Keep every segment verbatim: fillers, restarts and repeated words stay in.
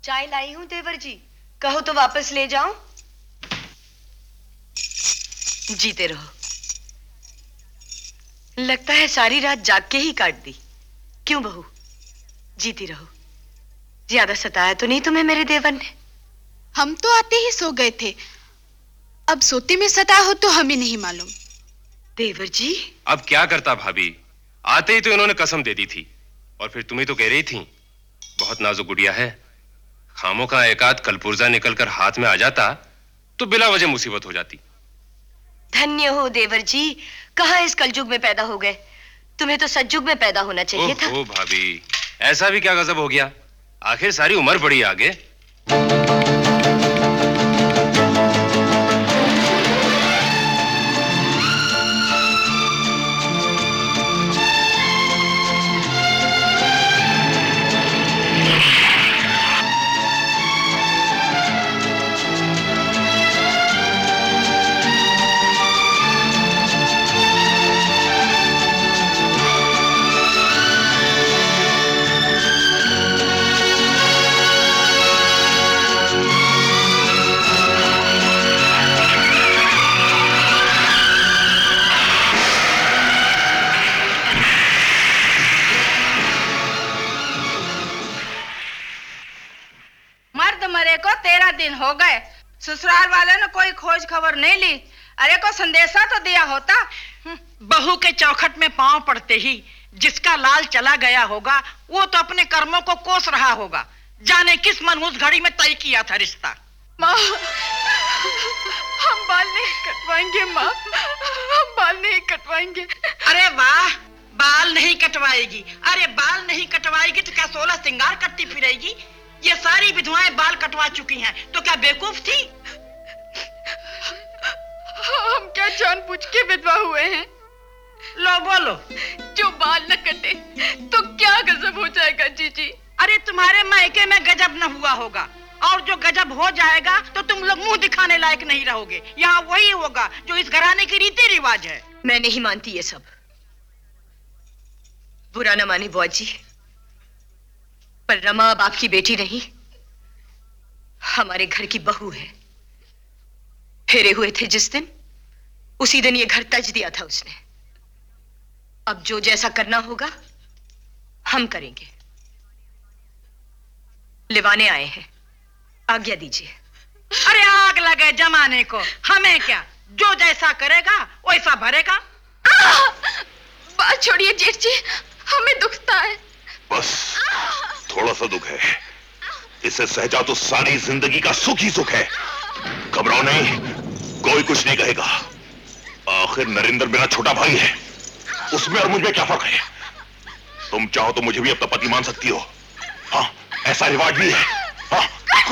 चाय लाई हूं देवर जी, कहो तो वापस ले जाऊं? जीते रहो। लगता है सारी रात जाग के ही काट दी। क्यों बहू, जीती रहो। ज्यादा सताया तो नहीं तुम्हें मेरे देवर ने? हम तो आते ही सो गए थे, अब सोते में सताया हो तो हमें नहीं मालूम। देवर जी, अब क्या करता भाभी, आते ही तो इन्होंने कसम दे दी थी, और फिर तुम्हें तो कह रही थी बहुत नाजुक गुड़िया है, खामों का एकाध कलपुर्जा निकलकर हाथ में आ जाता तो बिला वजह मुसीबत हो जाती। धन्य हो देवर जी, कहाँ इस कलयुग में पैदा हो गए। तुम्हें तो सतयुग में पैदा होना चाहिए था। ओ भाभी, ऐसा भी क्या गजब हो गया, आखिर सारी उम्र पड़ी आगे। दिन हो गए, ससुराल वाले ने कोई खोज खबर नहीं ली। अरे को संदेशा तो दिया होता। बहू के चौखट में पांव पड़ते ही जिसका लाल चला गया होगा वो तो अपने कर्मों को कोस रहा होगा। जाने किस मनहूस घड़ी में तय किया था रिश्ता। माँ, हम बाल नहीं कटवाएंगे माँ, हम बाल नहीं कटवाएंगे। अरे वाह, बाल नहीं कटवाएगी? अरे बाल नहीं कटवाएगी तो क्या सोलह श्रृंगार करती फिरेगी? ये सारी विधवाएं बाल कटवा चुकी हैं, तो क्या बेवकूफ थी? हम क्या जानबूझ के विधवा हुए हैं? लो बोलो। जो बाल न कटे तो क्या गजब हो जाएगा जीजी? अरे तुम्हारे मायके में गजब न हुआ होगा, और जो गजब हो जाएगा तो तुम लोग मुंह दिखाने लायक नहीं रहोगे। यहाँ वही होगा जो इस घराने की रीति रिवाज है। मैं नहीं मानती ये सब। बुरा न मानी बुआ जी, पर रमा अब आपकी बेटी नहीं, हमारे घर की बहू है। फेरे हुए थे जिस दिन, उसी दिन ये घर तज दिया था उसने। अब जो जैसा करना होगा हम करेंगे। लिवाने आए हैं, आज्ञा दीजिए। अरे आग लगे जमाने को, हमें क्या, जो जैसा करेगा वैसा भरेगा। बात छोड़िए जेठ जी, हमें दुखता है। बस थोड़ा सा दुख है, इसे सहजा तो सारी जिंदगी का सुख ही सुख है। घबराओ नहीं, कोई कुछ नहीं कहेगा। आखिर नरेंद्र मेरा छोटा भाई है, उसमें और मुझ में क्या फर्क है? तुम चाहो तो मुझे भी अपना पति मान सकती हो। हाँ, ऐसा रिवाज भी है। हाँ।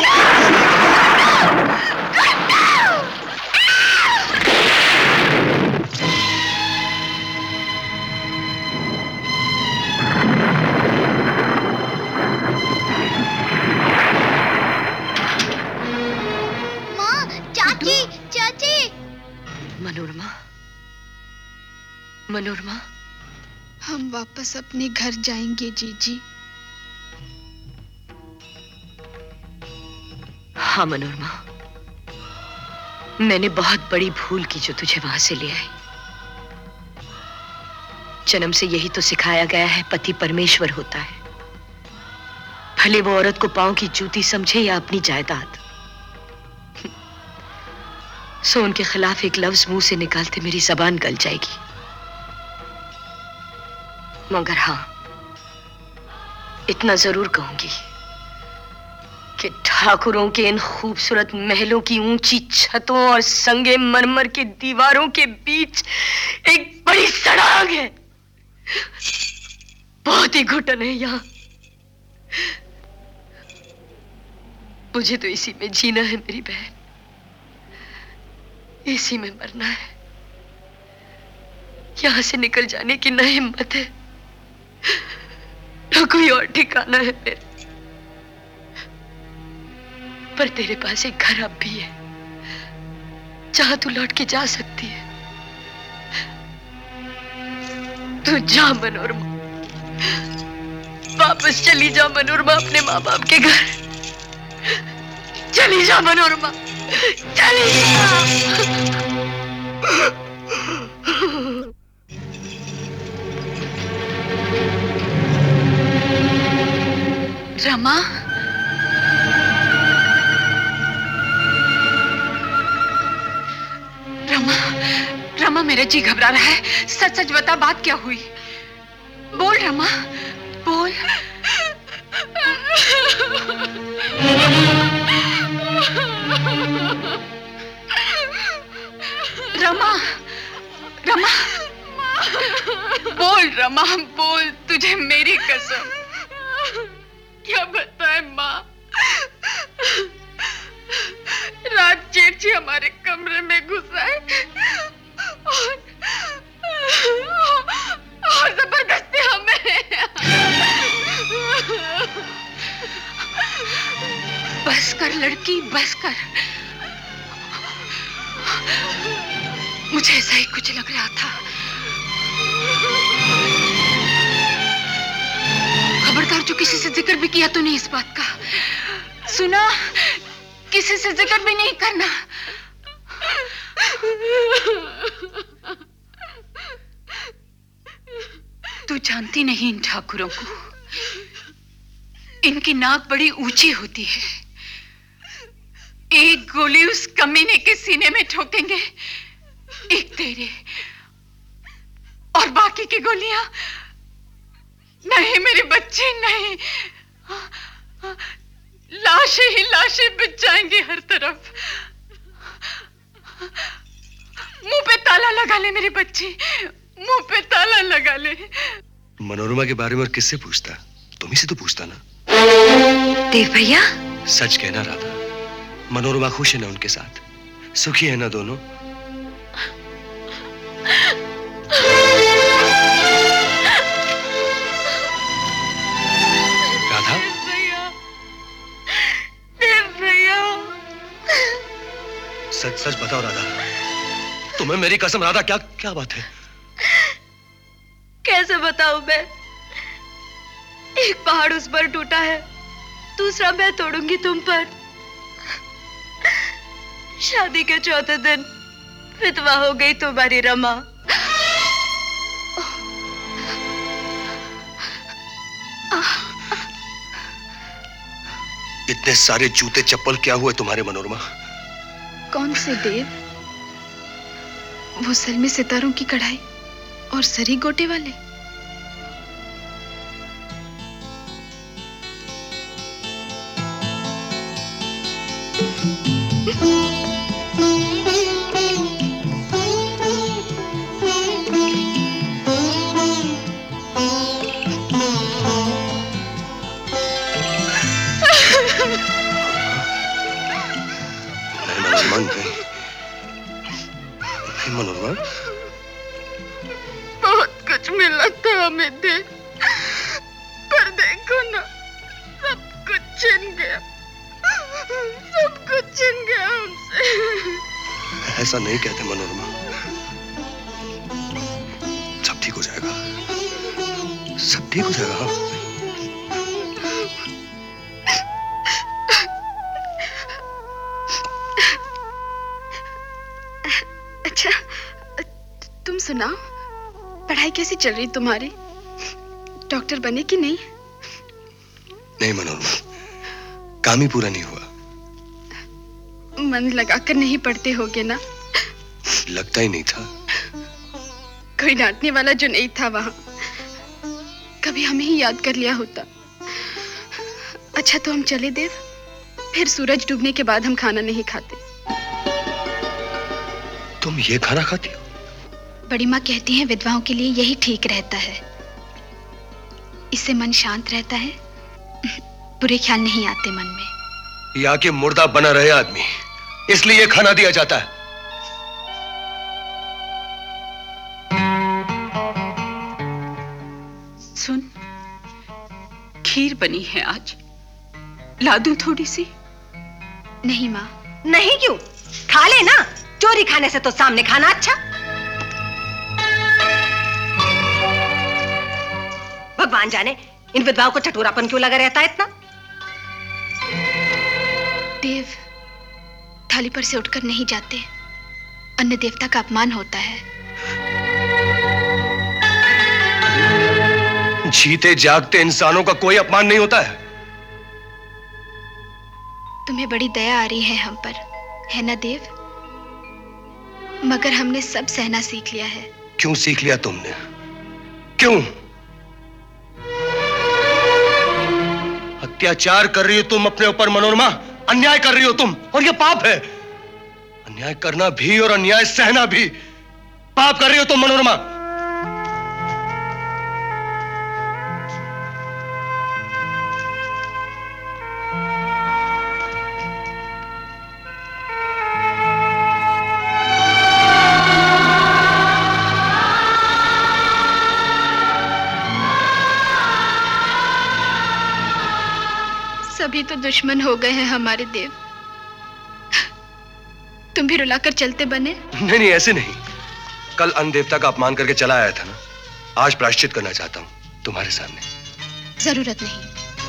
मनोरमा, मनोरमा, हम वापस अपने घर जाएंगे जीजी। हाँ मनोरमा, मैंने बहुत बड़ी भूल की जो तुझे वहां से ले आई। जन्म से यही तो सिखाया गया है, पति परमेश्वर होता है, भले वो औरत को पांव की जूती समझे या अपनी जायदाद। सो उनके खिलाफ एक लफ्ज मुंह से निकालते मेरी जबान गल जाएगी। मगर हां, इतना जरूर कहूंगी कि ठाकुरों के इन खूबसूरत महलों की ऊंची छतों और संगे मरमर के दीवारों के बीच एक बड़ी सड़क है। बहुत ही घुटन है यहाँ। मुझे तो इसी में जीना है मेरी बहन, इसी में मरना है। यहां से निकल जाने की न हिम्मत है, न कोई और ठिकाना है मेरा। पर तेरे पास एक घर अब भी है, जहां तू लौट के जा सकती है। तू जा मनोरमा, वापस चली जा मनोरमा अपने माँ बाप के घर। चली जा मनोरमा, चली जा। रमा, रमा, रमा मेरा जी घबरा रहा है। सच सच बता, बात क्या हुई? बोल रमा, बोल। रमा, रमा, बोल रमा, बोल। तुझे मेरी कसम। क्या बताए माँ? रात जेठ जी हमारे कमरे में घुसा है और, और जबरदस्ती हमें। बस कर लड़की, बस कर। मुझे ऐसा ही कुछ लग रहा था। खबरदार, जो किसी से जिक्र भी किया तूने इस बात का, सुना? किसी से जिक्र भी नहीं करना। तू जानती नहीं इन ठाकुरों को, इनकी नाक बड़ी ऊंची होती है। एक गोली उस कमीने के सीने में ठोकेंगे, एक तेरे, और बाकी की गोलियां नहीं मेरे बच्चे, नहीं। लाशें ही लाशें बिछ जाएंगी हर तरफ। मुंह पे ताला लगा ले मेरे बच्चे, मुंह पे ताला लगा ले। मनोरमा के बारे में और किससे पूछता? तुम ही से तो पूछता ना। देव भैया, सच कहना राधा, मनोरमा खुश है ना उनके साथ? सुखी है ना दोनों? राधा, देव भैया, सच सच बताओ राधा, तुम्हें मेरी कसम राधा, क्या क्या बात है? कैसे बताऊं मैं? एक पहाड़ उस पर टूटा है, दूसरा मैं तोड़ूंगी तुम पर। शादी के चौथे दिन विधवा हो गई तुम्हारी रमा। इतने सारे जूते चप्पल क्या हुए तुम्हारे मनोरमा? कौन से देव? वो सर में सितारों की कढ़ाई और सरी गोटे वाले। मनोरमा, बहुत कुछ मिला था हमें देव, पर देखो ना, सब कुछ छिन गया, सब कुछ छिन गया हमसे। ऐसा नहीं कहते मनोरमा, सब ठीक हो जाएगा, सब ठीक हो जाएगा। हाँ, अच्छा, तुम सुनाओ, पढ़ाई कैसी चल रही तुम्हारी? डॉक्टर बने कि नहीं? नहीं मनोरमा, काम ही पूरा नहीं हुआ। मन लगाकर नहीं पढ़ते होगे ना? लगता ही नहीं था। कोई डांटने वाला जो नहीं था वहां, कभी हमें ही याद कर लिया होता। अच्छा तो हम चले देव, फिर सूरज डूबने के बाद हम खाना नहीं खाते। तुम ये खाना खाती हो? बड़ी माँ कहती हैं विधवाओं के लिए यही ठीक रहता है, इससे मन शांत रहता है, बुरे ख्याल नहीं आते मन में। या कि मुर्दा बना रहे आदमी, इसलिए खाना दिया जाता है। सुन, खीर बनी है आज, ला दूं थोड़ी सी? नहीं माँ। नहीं क्यों? खा ले ना, चोरी खाने से तो सामने खाना अच्छा। भगवान जाने इन विधवाओं को चटोरापन क्यों लगा रहता है इतना। देव थाली पर से उठकर नहीं जाते, अन्य देवता का अपमान होता है। जीते जागते इंसानों का कोई अपमान नहीं होता है। तुम्हें बड़ी दया आ रही है हम पर, है ना देव? मगर हमने सब सहना सीख लिया है। क्यों सीख लिया तुमने? क्यों? अत्याचार कर रही हो तुम अपने ऊपर मनोरमा, अन्याय कर रही हो तुम, और यह पाप है। अन्याय करना भी और अन्याय सहना भी पाप कर रही हो तुम मनोरमा। सभी तो दुश्मन हो गए हैं हमारे देव। तुम भी रुलाकर चलते बने? नहीं नहीं, ऐसे नहीं। कल अन्न देवता का अपमान करके चला आया था ना, आज प्रायश्चित करना चाहता हूं तुम्हारे सामने। जरूरत नहीं।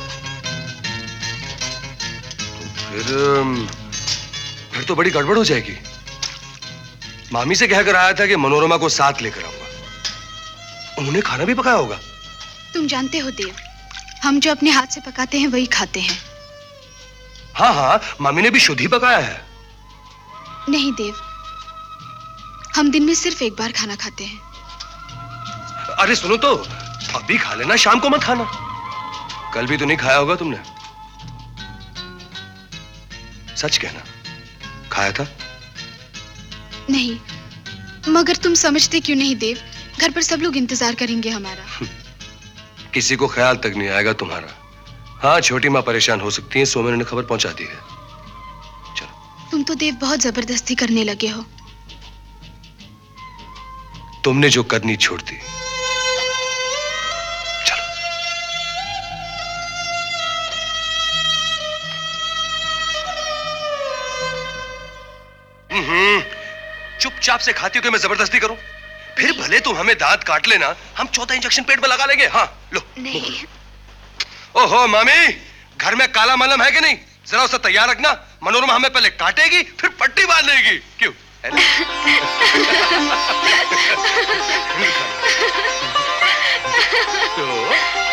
फिर फिर तो बड़ी गड़बड़ हो जाएगी। मामी से कहकर आया था कि मनोरमा को साथ लेकर आऊंगा। उन्होंने खाना भी पकाया होगा। तुम जानते हो देव, हम जो अपने हाथ से पकाते हैं वही खाते हैं। हाँ हाँ, मामी ने भी शुद्ध ही पकाया है। नहीं देव, हम दिन में सिर्फ एक बार खाना खाते हैं। अरे सुनो तो, अभी खा लेना, शाम को मत खाना। कल भी तो नहीं खाया होगा तुमने। सच कहना, खाया था? नहीं, मगर तुम समझते क्यों नहीं देव? घर पर सब लोग इंतजार करेंगे हमारा। किसी को ख्याल तक नहीं आएगा तुम्हारा। हाँ, छोटी माँ परेशान हो सकती है, सो मैंने खबर पहुंचा दी है। चलो। तुम तो देव बहुत जबरदस्ती करने लगे हो। तुमने जो करनी छोड़ दी। चलो। हम्म, चुपचाप से खाती हो कि मैं जबरदस्ती करूं? फिर भले तुम हमें दांत काट लेना, हम चौथा इंजेक्शन पेट में लगा लेंगे। हाँ लो। नहीं। ओहो मामी, घर में काला मलम है कि नहीं? जरा उसे तैयार रखना। मनोरमा हमें पहले काटेगी, फिर पट्टी बांध लेगी। क्यों? तो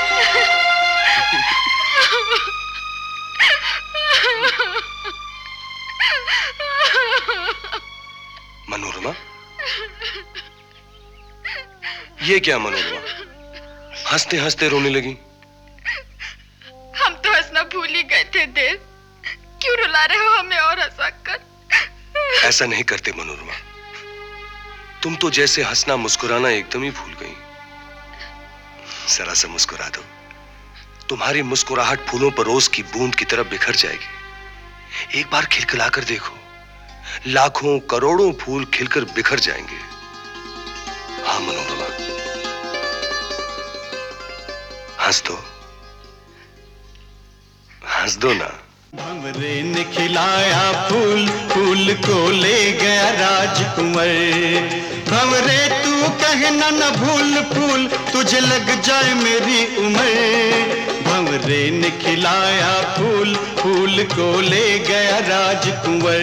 मनोरमा, ये क्या मनोरमा? हंसते हंसते रोने लगी। हम तो हंसना भूल ही गए थे देव। क्यों रुला रहे हो हमें और हंसाकर? ऐसा नहीं करते मनोरमा, तुम तो जैसे हंसना मुस्कुराना एकदम ही भूल गई। जरा सा मुस्कुरा दो, तुम्हारी मुस्कुराहट फूलों पर रोज की बूंद की तरह बिखर जाएगी। एक बार खिलखिला कर देखो, लाखों करोड़ों फूल खिलकर बिखर जाएंगे। हाँ मनोरमा, हंस दो, हंस दो ना। भंवरे ने खिलाया फूल, फूल को ले गया राजकुंवर। भंवरे तू कहना न भूल, फूल तुझे लग जाए मेरी उम्र। भंवरे ने खिलाया फूल, फूल को ले गया राजकुंवर।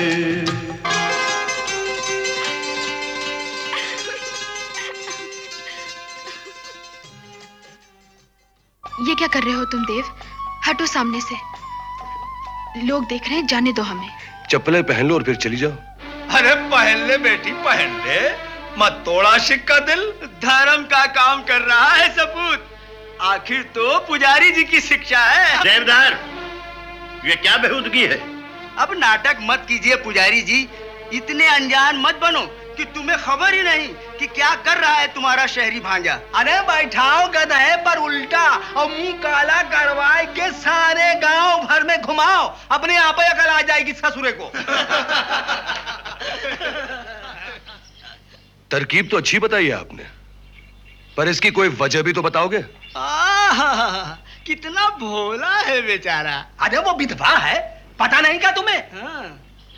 ये क्या कर रहे हो तुम देव? हटो सामने से, लोग देख रहे हैं, जाने दो हमें। चप्पलें पहन लो और फिर चली जाओ। अरे पहन ले बेटी, पहन ले, मत तोड़ा शिक का दिल। धर्म का काम कर रहा है सपूत। आखिर तो पुजारी जी की शिक्षा है। देवदार, ये क्या बेहूदगी है? अब नाटक मत कीजिए पुजारी जी, इतने अनजान मत बनो कि तुम्हें खबर ही नहीं कि क्या कर रहा है तुम्हारा शहरी भांजा। अरे बैठाओ गधे पर उल्टा और मुंह काला करवाए के सारे गांव भर में घुमाओ, अपने आप ही अकल आ जाएगी ससुरे को। तरकीब तो अच्छी बताई है आपने, पर इसकी कोई वजह भी तो बताओगे? आहा, कितना भोला है बेचारा। अरे वो विधवा है, पता नहीं क्या तुम्हें? हाँ।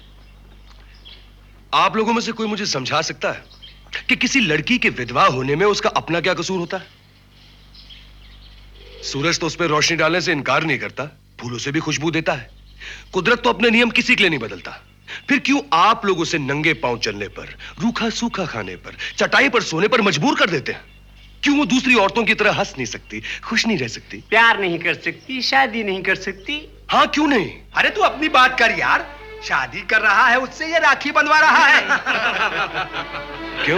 आप लोगों में से कोई मुझे समझा सकता है कि किसी लड़की के विधवा होने में उसका अपना क्या कसूर होता है? सूरज तो उस पर रोशनी डालने से इनकार नहीं करता, फूलों से भी खुशबू देता है। कुदरत तो अपने नियम किसी के लिए नहीं बदलता। फिर क्यों आप लोग उसे नंगे पांव चलने पर, रूखा सूखा खाने पर, चटाई पर सोने पर मजबूर कर देते हैं? क्यों वो दूसरी औरतों की तरह हंस नहीं सकती, खुश नहीं रह सकती, प्यार नहीं कर सकती, शादी नहीं कर सकती? हाँ क्यों नहीं? अरे तू अपनी बात कर यार, शादी कर रहा है उससे, ये राखी बंधवा रहा है। क्यों?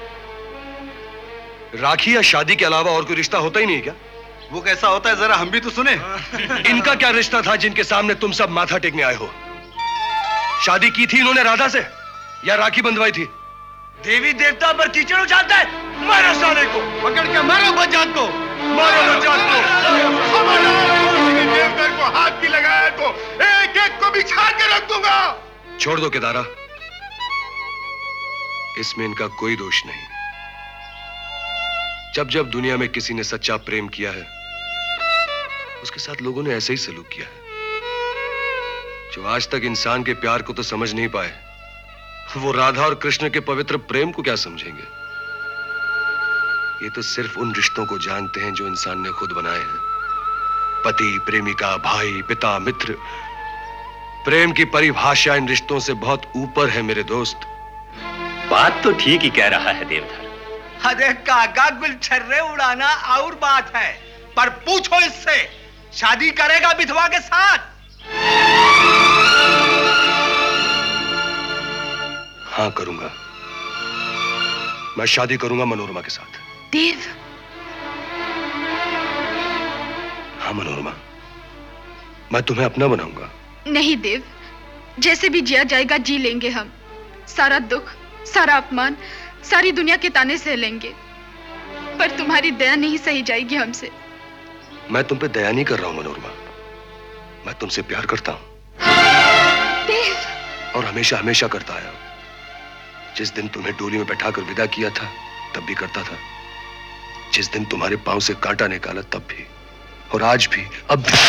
राखी या शादी के अलावा और कोई रिश्ता होता ही नहीं क्या? वो कैसा होता है जरा हम भी तो सुने। इनका क्या रिश्ता था जिनके सामने तुम सब माथा टेकने आए हो? शादी की थी इन्होंने राधा से या राखी बंधवाई थी? देवी देवता पर कीचड़ उछालता है, मारो साले को, पकड़ के मारो बच्चान को, मारो बच्चान को। देवघर को हाथ भी लगाया तो एक एक को बिछा के रख दूंगा। छोड़ दो केदारा, इसमें इनका कोई दोष नहीं। जब जब दुनिया में किसी ने सच्चा प्रेम किया है, उसके साथ लोगों ने ऐसे ही सलूक किया है। जो आज तक इंसान के प्यार को तो समझ नहीं पाए, वो राधा और कृष्ण के पवित्र प्रेम को क्या समझेंगे? ये तो सिर्फ उन रिश्तों को जानते हैं जो इंसान ने खुद बनाए हैं। पति, प्रेमिका, भाई, पिता, मित्र। प्रेम की परिभाषा इन रिश्तों से बहुत ऊपर है मेरे दोस्त। बात तो ठीक ही कह रहा है देवधर। अरे काका, गुलछर्रे उड़ाना और बात है, पर पूछो इससे, शादी करेगा विधवा के साथ? हाँ करूंगा, मैं शादी करूंगा मनोरमा के साथ। देव। हाँ मनोरमा, मैं तुम्हें अपना बनाऊंगा। नहीं देव, जैसे भी जिया जाएगा जी लेंगे हम। सारा दुख, सारा अपमान, सारी दुनिया के ताने सह लेंगे, पर तुम्हारी दया नहीं सही जाएगी हमसे। मैं तुम पे दया नहीं कर रहा हूं मनोरमा, मैं तुमसे प्यार करता हूं। देव। और हमेशा हमेशा करता आया हूं। जिस दिन तुम्हें डोली में बैठाकर विदा किया था तब भी करता था, जिस दिन तुम्हारे पांव से कांटा निकाला तब भी, और आज भी, अब भी।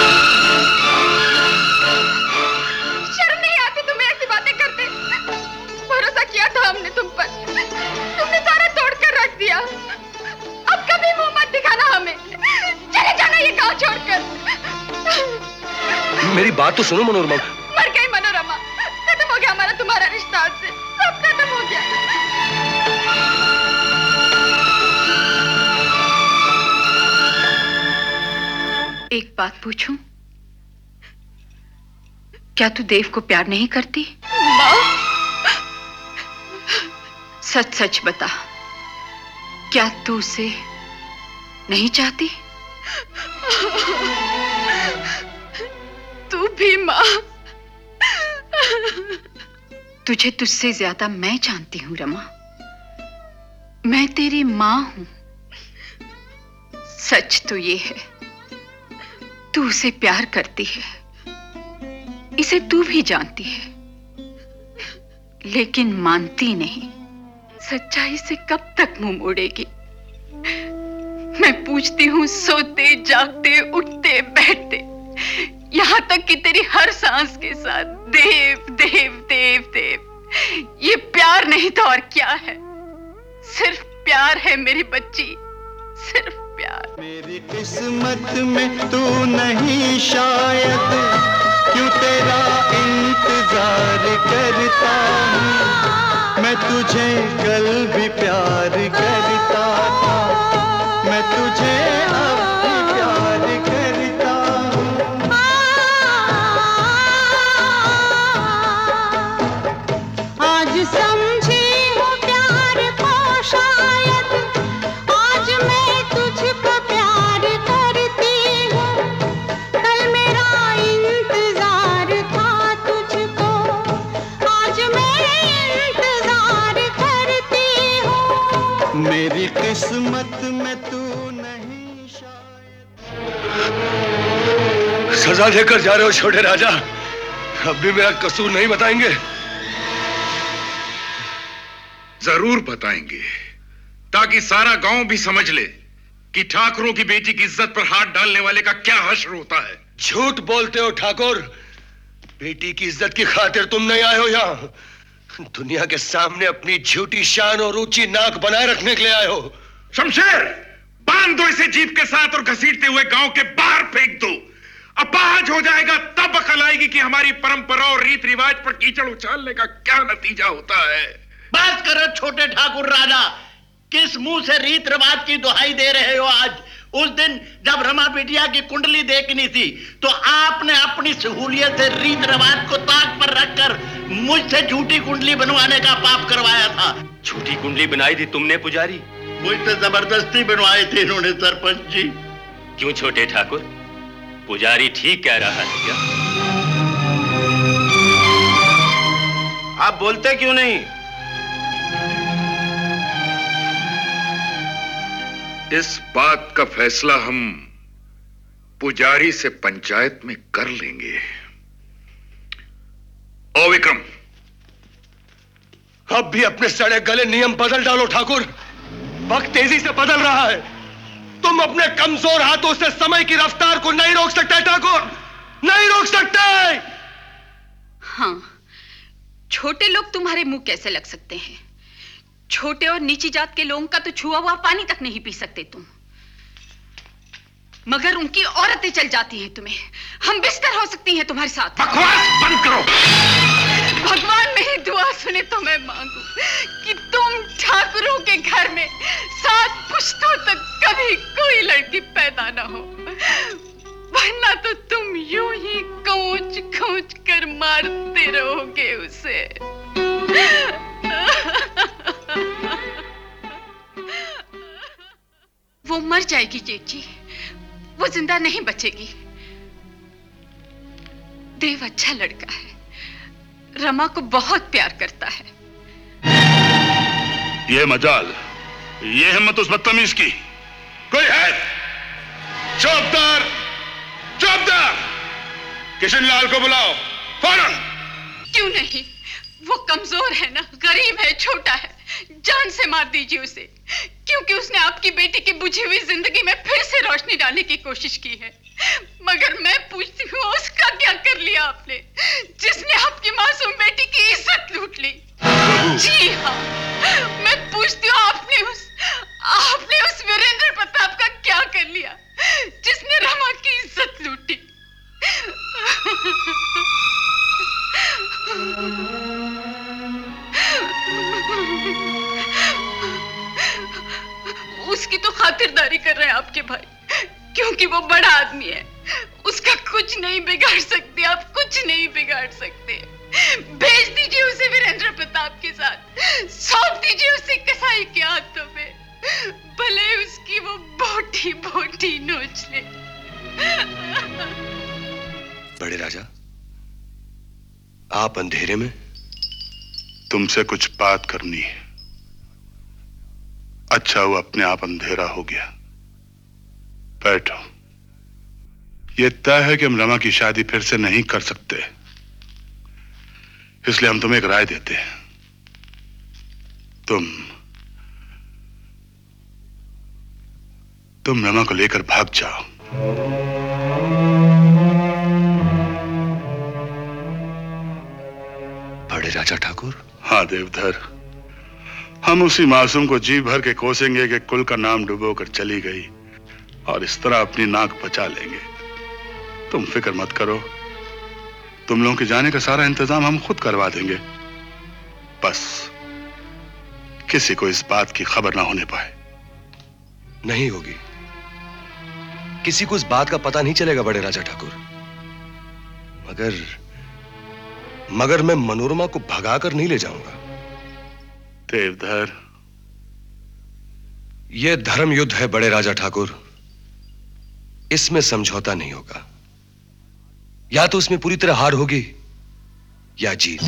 शर्म नहीं आती तुम्हें ऐसी बातें करते? भरोसा किया था हमने तुम पर, तुमने सारा तोड़ कर रख दिया। अब कभी मुंह मत दिखाना हमें, चले जाना ये गांव छोड़कर। मेरी बात तो सुनो मनोरमा। मर गई मनोरमा, खत्म हो गया हमारा तुम्हारा रिश्ता, आज से सब खत्म हो गया। एक बात पूछूं? क्या तू देव को प्यार नहीं करती? माँ? सच सच बता, क्या तू उसे नहीं चाहती? तू भी माँ। तुझे तुझसे ज्यादा मैं जानती हूँ रमा, मैं तेरी माँ हूं। सच तो ये है, तू उसे प्यार करती है, इसे तू भी जानती है, लेकिन मानती नहीं। सच्चाई से कब तक मुंह मोड़ेगी? मैं पूछती हूँ, सोते जागते उठते बैठते, यहाँ तक कि तेरी हर सांस के साथ देव देव देव देव। ये प्यार नहीं तो और क्या है? सिर्फ प्यार है मेरी बच्ची, सिर्फ प्यार। मेरी किस्मत में तू नहीं शायद, क्यों तेरा इंतजार करता हूँ। मैं तुझे कल भी प्यार करता था, मैं तुझे अब भी प्यार करता हूँ। आज समझी हूँ प्यार को शायद, आज मैं तुझको प्यार करती हूँ। कल मेरा इंतजार था तुझको, आज मैं इंतजार करती हूँ। मेरी किस्मत में तू नहीं शायद। सजा देकर जा रहे हो छोटे राजा, अब भी मेरा कसूर नहीं बताएंगे? जरूर बताएंगे, ताकि सारा गांव भी समझ ले कि ठाकुरों की बेटी की इज्जत पर हाथ डालने वाले का क्या हश्र होता है। झूठ बोलते हो ठाकुर, बेटी की इज्जत की खातिर तुम नहीं आए हो यहाँ, दुनिया के सामने अपनी झूठी शान और ऊंची नाक बनाए रखने के लिए आए हो। शमशेर, बांध दो इसे जीप के साथ और घसीटते हुए गांव के बाहर फेंक दो। अपाहज हो जाएगा तब अकल आएगी कि हमारी परंपरा और रीत रिवाज पर कीचड़ उछालने का क्या नतीजा होता है। बात करो छोटे ठाकुर राजा, किस मुंह से रीत रिवाज की दुहाई दे रहे हो? आज उस दिन जब रमा बिटिया की कुंडली देखनी थी तो आपने अपनी सहूलियत से रीत रिवाज को ताक पर रखकर मुझसे झूठी कुंडली बनवाने का पाप करवाया था। झूठी कुंडली बनाई थी तुमने पुजारी? मुझसे जबरदस्ती बनवाई थी इन्होंने सरपंच जी। क्यों छोटे ठाकुर, पुजारी ठीक कह रहा है क्या? आप बोलते क्यों नहीं? इस बात का फैसला हम पुजारी से पंचायत में कर लेंगे। ओ विक्रम, अब भी अपने सड़े गले नियम बदल डालो ठाकुर। वक्त तेजी से बदल रहा है। तुम अपने कमजोर हाथों से समय की रफ्तार को नहीं रोक सकते ठाकुर, नहीं रोक सकते। हाँ, छोटे लोग तुम्हारे मुंह कैसे लग सकते हैं? छोटे और नीची जात के लोगों का तो छुआ हुआ पानी तक नहीं पी सकते तुम, मगर उनकी औरतें चल जाती हैं तुम्हें। हम बिस्तर हो सकती हैं तुम्हारे साथ। बकवास बंद करो। भगवान मेरी दुआ सुने तो मैं मांगू कि तुम ठाकुरों के घर में सात पुश्तों तक कभी कोई लड़की पैदा ना हो, वरना तो तुम यूं ही कोच कोच कर मारते रहोगे उसे। वो मर जाएगी जेठ जी, वो जिंदा नहीं बचेगी। देव अच्छा लड़का है, रमा को बहुत प्यार करता है। ये मजाल, ये हिम्मत उस बदतमीज की कोई है? चौबदार, चौबदार, किशन लाल को बुलाओ फौरन। क्यों नहीं? वो कमजोर है ना, गरीब है, छोटा है, जान से मार दीजिए उसे, क्योंकि उसने आपकी बेटी की बुझी हुई जिंदगी में फिर से रोशनी डालने की कोशिश की है। मगर मैं पूछती हूँ, उसका क्या कर लिया आपने, जिसने आपकी मासूम बेटी की इज्जत लूट ली? जी हाँ, मैं पूछती हूँ, आपने उस आपने उस वीरेंद्र प्रताप का क्या कर लिया जिसने रमा की इज्जत लूटी? उसकी तो खातिरदारी कर रहे हैं आपके भाई, क्योंकि वो बड़ा आदमी है। उसका कुछ नहीं बिगाड़ सकते आप, कुछ नहीं बिगाड़ सकते। भेज दीजिए उसे वीरेंद्र प्रताप के साथ, सौंप दीजिए उसे कसाई के हाथों में, भले उसकी वो बोटी बोटी नोच ले। बड़े राजा, आप अंधेरे में? तुमसे कुछ बात करनी है। अच्छा हुआ अपने आप अंधेरा हो गया। बैठो। यह तय है कि हम रमा की शादी फिर से नहीं कर सकते, इसलिए हम तुम्हें एक राय देते हैं। तुम तुम रमा को लेकर भाग जाओ। बड़े राजा ठाकुर? हाँ देवधर, हम उसी मासूम को जी भर के कोसेंगे कि कुल का नाम डुबो कर चली गई, और इस तरह अपनी नाक बचा लेंगे। तुम फिक्र मत करो, तुम लोगों के जाने का सारा इंतजाम हम खुद करवा देंगे। बस किसी को इस बात की खबर ना होने पाए। नहीं होगी, किसी को इस बात का पता नहीं चलेगा बड़े राजा ठाकुर। मगर मगर मैं मनोरमा को भगाकर नहीं ले जाऊंगा। देवधर, यह धर्म युद्ध है बड़े राजा ठाकुर, इसमें समझौता नहीं होगा। या तो उसमें पूरी तरह हार होगी या जीत।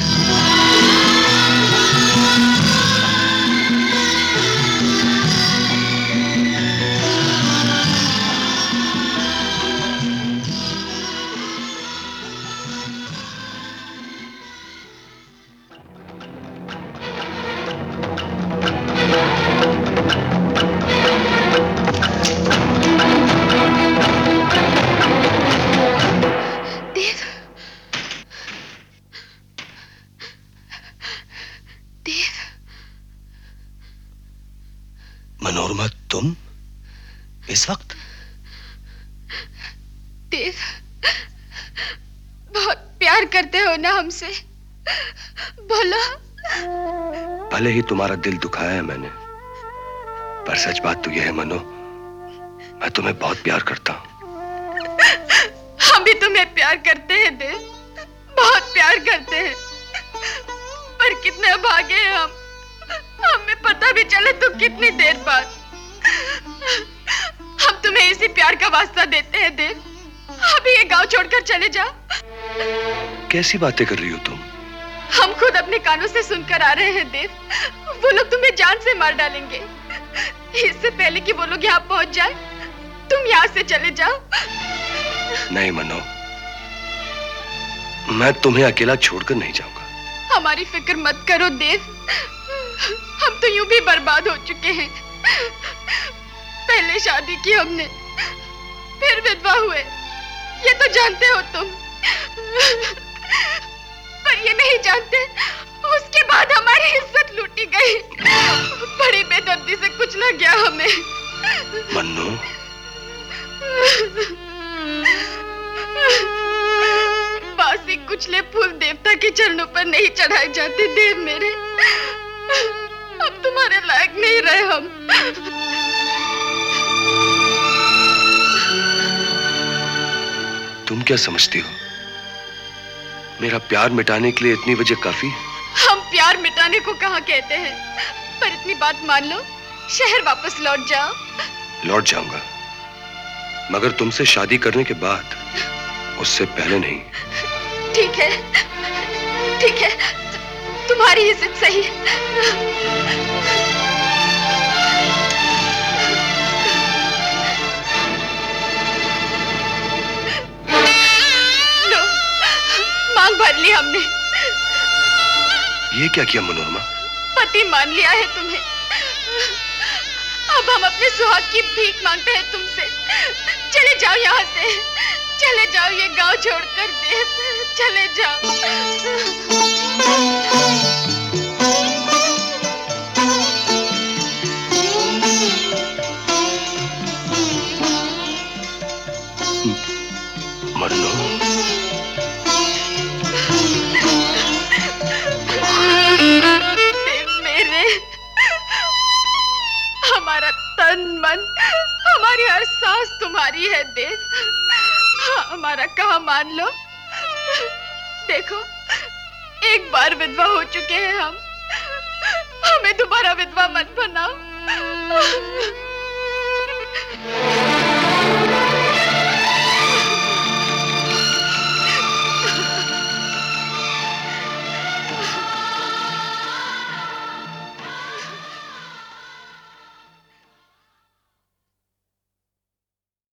मनोरमा, तुम इस वक्त? देव, बहुत प्यार करते हो ना हमसे? बोलो। भले ही तुम्हारा दिल दुखाया है मैंने, पर सच बात तो यह है मनो, मैं तुम्हें बहुत प्यार करता हूँ। हम भी तुम्हें प्यार करते हैं देव, बहुत प्यार करते हैं। पर कितने भागे हैं हम, हमें पता भी चले तो कितनी देर बाद। हम तुम्हें इसी प्यार का वास्ता देते हैं देव, अभी ये गांव छोड़कर चले जाओ। कैसी बातें कर रही हो तुम? हम खुद अपने कानों से सुनकर आ रहे हैं देव, वो लोग तुम्हें जान से मार डालेंगे। इससे पहले कि वो लोग यहाँ पहुंच जाए, तुम यहाँ से चले जाओ। नहीं मनो, मैं तुम्हें अकेला छोड़कर नहीं जाऊंगा। हमारी फिक्र मत करो देव, हम तो यूं भी बर्बाद हो चुके हैं। पहले शादी की हमने, फिर विधवा हुए, ये तो जानते हो तुम। पर ये नहीं जानते, उसके बाद हमारी इज्जत लूटी गई, बड़ी बेदर्दी से कुचला गया हमें। मन्नू, बासी कुचले फूल देवता के चरणों पर नहीं चढ़ाए जाते देव मेरे। अब तुम्हारे लायक नहीं रहे हम। तुम क्या समझती हो, मेरा प्यार मिटाने के लिए इतनी वजह काफी? हम प्यार मिटाने को कहाँ कहते हैं, पर इतनी बात मान लो, शहर वापस लौट जाओ। लौट जाऊंगा, मगर तुमसे शादी करने के बाद, उससे पहले नहीं। ठीक है, ठीक है, तुम्हारी ही जिद सही। लो, मांग भर ली हमने। ये क्या किया मनोरमा? पति मान लिया है तुम्हें, अब हम अपने सुहाग की भीख मांगते हैं तुमसे। चले जाओ यहाँ से, चले जाओ ये गांव छोड़कर देव, चले जाओ। मन्नू, देव मेरे, हमारा तन मन, हमारी हर सांस तुम्हारी है देव। हमारा कहा मान लो। देखो, एक बार विधवा हो चुके हैं हम, हमें दोबारा विधवा मत बनाओ।